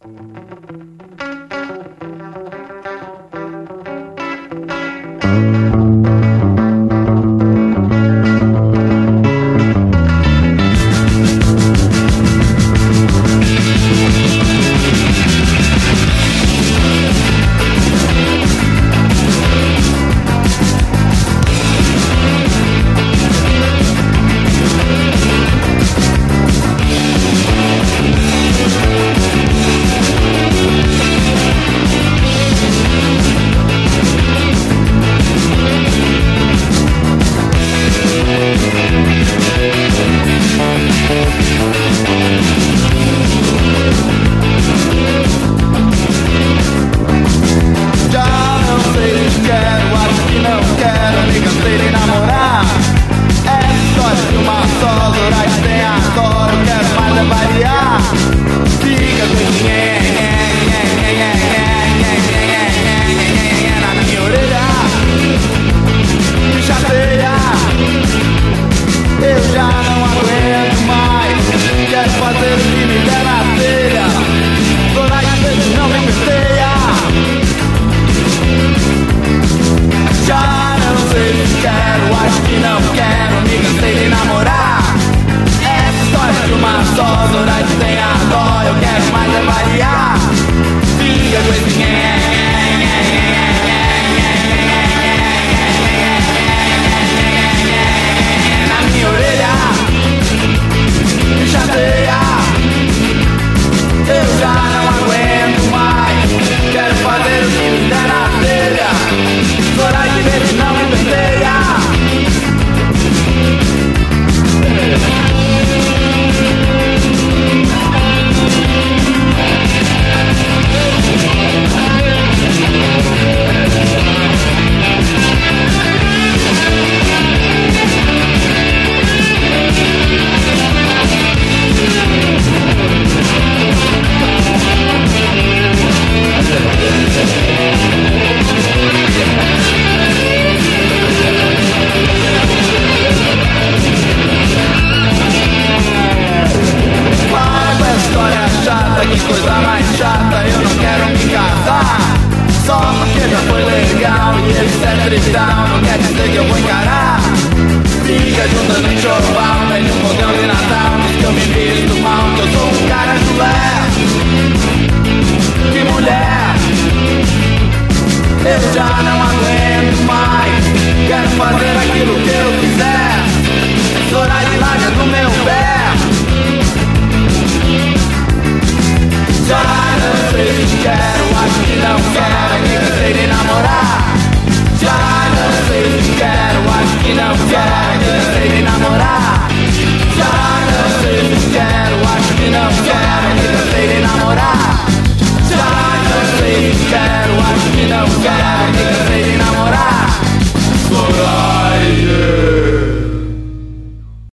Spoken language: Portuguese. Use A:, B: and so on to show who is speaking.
A: Que coisa mais chata, eu não quero me casar. Só porque já foi legal e etc e tal, não quer dizer que eu vou encarar. Fica juntando enxoval, vem um fogão de Natal. Diz que eu me visto mal, que eu sou um cara chulé. Que mulher, eu já não aguento mais. Quero fazer aquilo que eu quiser. Chorar de lágrimas no meu pé. Já não sei se quero, acho que não quero, me cansei de namorar. Já não sei se quero, acho que não quero, me cansei de namorar. Já não